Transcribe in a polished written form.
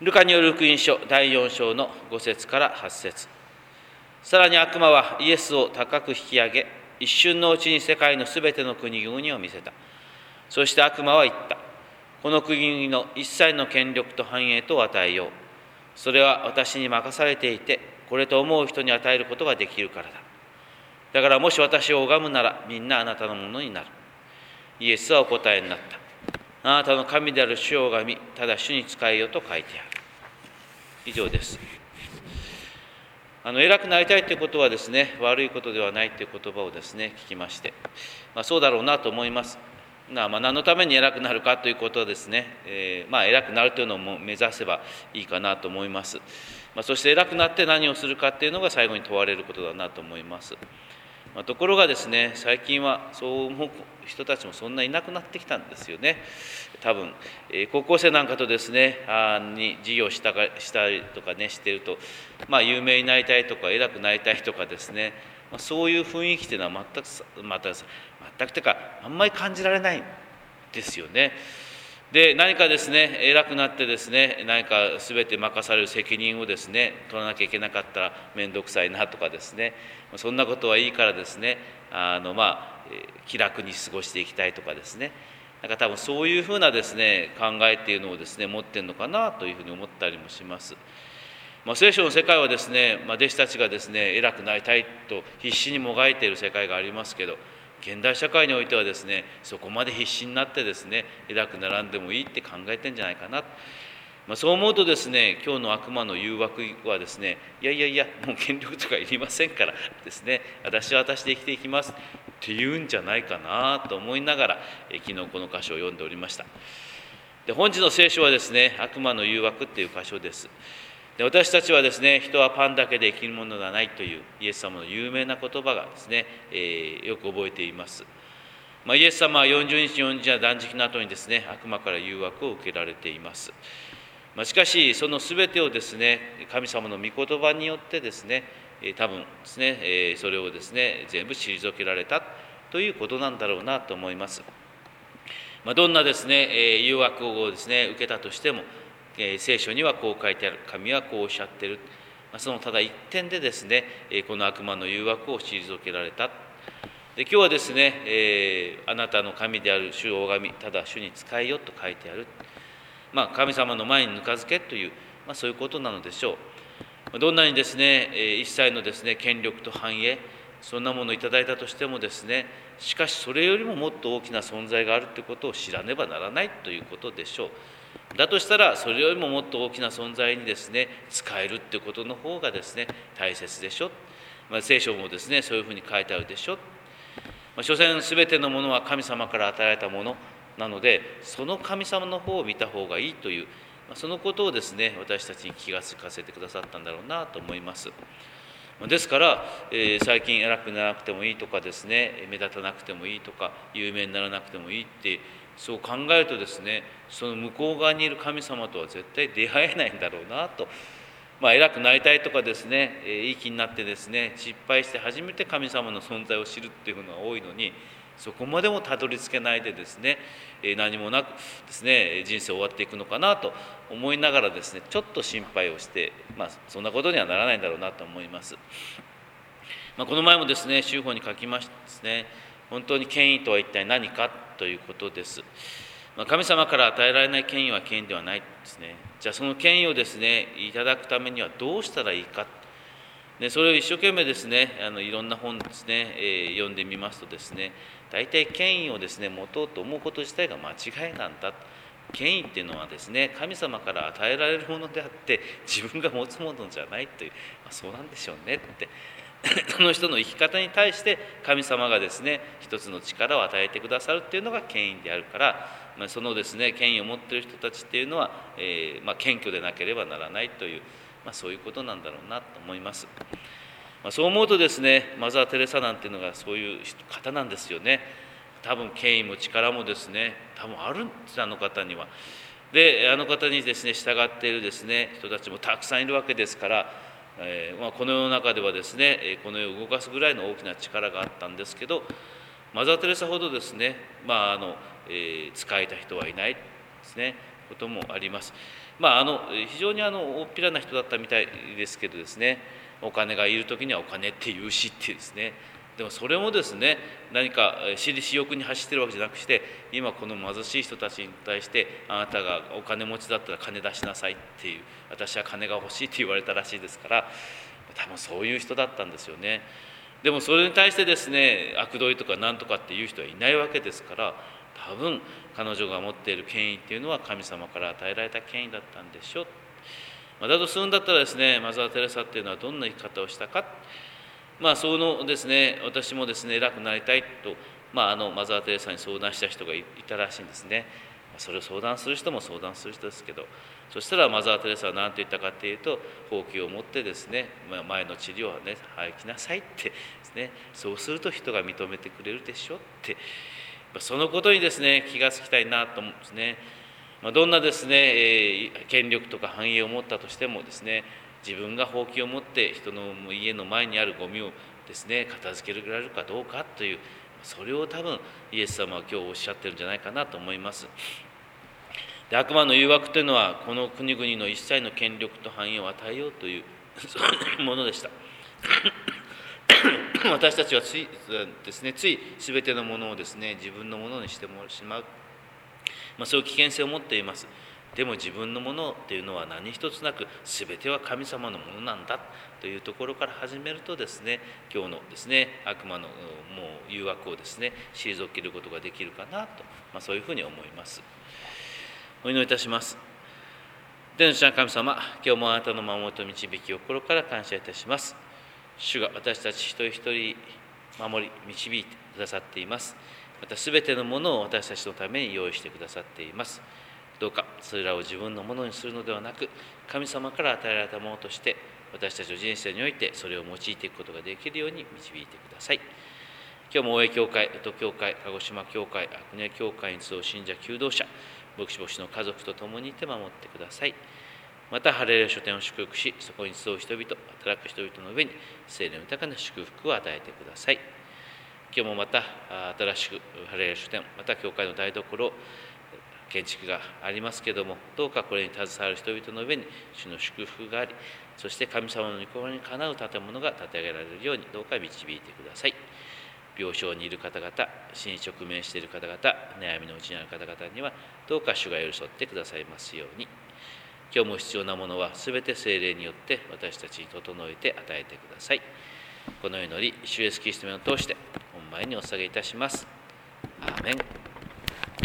ルカによる福音書第4章の5節から8節。さらに悪魔はイエスを高く引き上げ、一瞬のうちに世界のすべての国々を見せた。そして悪魔は言った。この国々の一切の権力と繁栄と与えよう。それは私に任されていて、これと思う人に与えることができるからだ。だからもし私を拝むなら、みんなあなたのものになる。イエスはお答えになった。あなたの神である主を拝み、ただ主に仕えよと書いてある。以上です。偉くなりたいということはですね、悪いことではないという言葉をですね、聞きまして、そうだろうなと思います。何のために偉くなるかということはですね、偉くなるというのを目指せばいいかなと思います。そして偉くなって何をするかっていうのが最後に問われることだなと思います。ところがですね、最近はそう思う人たちもそんないなくなってきたんですよね。多分、高校生なんかとですね、に授業したりとかね、していると、有名になりたいとか、偉くなりたいとかですね、そういう雰囲気というのは全くというか、あんまり感じられないんですよね。で、何かですね、偉くなってですね、何か全て任される責任をですね、取らなきゃいけなかったら面倒くさいなとかですね、そんなことはいいからですね、気楽に過ごしていきたいとかですね、多分そういうふうなですね、考えっていうのをですね、持ってるのかなというふうに思ったりもします。聖書の世界はですね、弟子たちがですね、偉くなりたいと必死にもがいている世界がありますけど、現代社会においてはですね、そこまで必死になってですね、偉くならんでもいいって考えてんじゃないかな。そう思うとですね、今日の悪魔の誘惑はですね、いや、もう権力とかいりませんからですね、私は私で生きていきますって言うんじゃないかなと思いながら、昨日この箇所を読んでおりました。で、本日の聖書はですね、悪魔の誘惑っていう箇所です。で、私たちはですね、人はパンだけで生きるものではないというイエス様の有名な言葉がですね、よく覚えています。イエス様は40日40夜断食の後にですね、悪魔から誘惑を受けられています。しかしその全てをですね、神様の御言葉によってですね、多分ですね、それをですね、全部退けられたということなんだろうなと思います。どんなですね、誘惑をですね、受けたとしても、聖書にはこう書いてある、神はこうおっしゃっている、そのただ一点でですね、この悪魔の誘惑を退けられた。で、今日はですね、あなたの神である主を拝み、ただ主に仕えよと書いてある。神様の前にぬかづけという、そういうことなのでしょう。どんなにですね、一切のですね、権力と繁栄、そんなものをいただいたとしてもですね、しかしそれよりももっと大きな存在があるということを知らねばならないということでしょう。だとしたら、それよりももっと大きな存在にですね、使えるということの方がですね、大切でしょ。聖書もですね、そういうふうに書いてあるでしょ。所詮すべてのものは神様から与えられたものなので、その神様の方を見た方がいいという、そのことをですね、私たちに気がつかせてくださったんだろうなと思います。ですから、最近偉くならなくてもいいとかですね、目立たなくてもいいとか、有名にならなくてもいいって、そう考えるとですね、その向こう側にいる神様とは絶対出会えないんだろうなと。偉くなりたいとかですね、いい気になってですね、失敗して初めて神様の存在を知るっていうのが多いのに、そこまでもたどり着けないでですね、何もなくですね、人生終わっていくのかなと思いながらですね、ちょっと心配をして、そんなことにはならないんだろうなと思います。この前もですね、修法に書きましたですね、本当に権威とは一体何かということです。神様から与えられない権威は権威ではないですね。じゃあその権威をですね、いただくためにはどうしたらいいか。それを一生懸命ですね、いろんな本ですね、読んでみますとですね、大体権威をですね、持とうと思うこと自体が間違いなんだ。権威っていうのはですね、神様から与えられるものであって、自分が持つものじゃないという、そうなんでしょうねって。その人の生き方に対して神様がですね、一つの力を与えてくださるっていうのが権威であるから、そのですね、権威を持っている人たちっていうのは、謙虚でなければならないという、そういうことなんだろうなと思います。そう思うとですね、マザー・テレサなんていうのがそういう方なんですよね。多分権威も力もですね、多分あるんです、あの方には。で、あの方にですね、従っているですね、人たちもたくさんいるわけですから、この世の中ではですね、この世を動かすぐらいの大きな力があったんですけど、マザー・テレサほどですね、仕えた人はいないですね、こともあります。 非常に大っぴらな人だったみたいですけどですね、お金がいる時にはお金って言うしっていうですね、でもそれもですね、何か私利私欲に走ってるわけじゃなくして、今この貧しい人たちに対して、あなたがお金持ちだったら金出しなさいっていう、私は金が欲しいって言われたらしいですから、多分そういう人だったんですよね。でもそれに対してですね、悪どいとか何とかっていう人はいないわけですから、多分彼女が持っている権威っていうのは神様から与えられた権威だったんでしょう。だとするんだったらですね、マザー・テレサっていうのはどんな生き方をしたか、そのですね、私もですね、偉くなりたいと、マザー・テレサに相談した人がいたらしいんですね。それを相談する人も相談する人ですけど、そしたらマザー・テレサは何と言ったかっていうと、ほうきを持ってですね、前の治療はね、行きなさいってですね、そうすると人が認めてくれるでしょって、そのことにですね、気がつきたいなと思うんですね。どんなですね、権力とか繁栄を持ったとしてもですね、自分がほうきを持って人の家の前にあるゴミをですね、片付けられるかどうかという、それを多分イエス様は今日おっしゃってるんじゃないかなと思います。で、悪魔の誘惑というのは、この国々の一切の権力と繁栄を与えようというものでした。私たちはつい全てのものをですね、自分のものにしてしまう、そういう危険性を持っています。でも自分のものというのは何一つなく、全ては神様のものなんだというところから始めるとですね、今日のですね、悪魔の誘惑をですね、退けることができるかなと、そういうふうに思います。お祈りいたします。天の父なる神様、今日もあなたの守りと導きを心から感謝いたします。主が私たち一人一人守り導いてくださっています。また全てのものを私たちのために用意してくださっています。どうかそれらを自分のものにするのではなく、神様から与えられたものとして私たちの人生においてそれを用いていくことができるように導いてください。今日も大江教会、宇都教会、鹿児島教会、阿久根教会に集う信者求道者、牧師牧師の家族と共にいて守ってください。またハレルヤ書店を祝福し、そこに集う人々、働く人々の上に聖霊の豊かな祝福を与えてください。今日もまた新しくハレルヤ書店、また教会の台所、建築がありますけれども、どうかこれに携わる人々の上に主の祝福があり、そして神様の御心にかなう建物が建て上げられるようにどうか導いてください。病床にいる方々、死に直面している方々、悩みのうちにある方々にはどうか主が寄り添ってくださいますように。今日も必要なものはすべて聖霊によって私たちに整えて与えてください。この祈り、主イエスキリストの名を通して御前にお捧げいたします。アーメン。